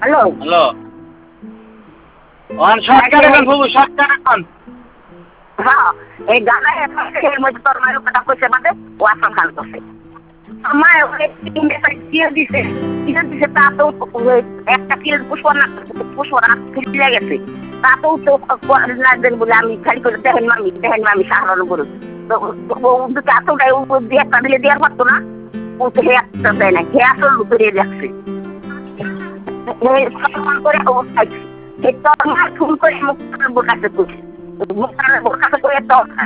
hello hello one shortcut এখন বাবু shortcut এখন হ্যাঁ এই গানা এর মধ্যে তোর মায়ের কথা কইছে বাদে ও আসাম খান করছে আমার ওই তিনটে সাইড দিছে তা তো একটা কিল পুষ্পনা ফিরে গেছে তা তো লাগবেন বলে আমি খালি করে দেখেন মামি সাহারানো করুন তো দুটো আসলটাই দিয়ে একটা দিলে দেওয়ার পারতো না ও তো হে একটা দেয় না হে আসল করে রাখছে করে অবস্থা তোর মা ফোন করে মুখ বোকাতে করছে মুখ বোকাতে করে তো